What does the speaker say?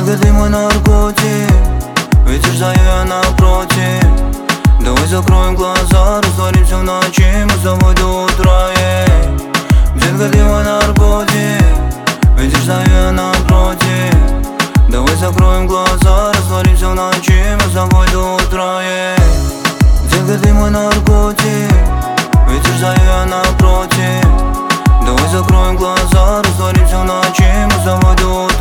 Детка, ты мой наркотик, видишь, стою я напротив. Давай закроем глаза, растворимся в ночи, мы с тобой до утра, Детка, ты мой наркотик, видишь, стою я напротив. Давай закроем глаза, растворимся в ночи, мы с тобой до утра, Детка, ты мой наркотик, видишь, стою я напротив. Давай закроем глаза, растворимся в ночи, мы с тобой до утра.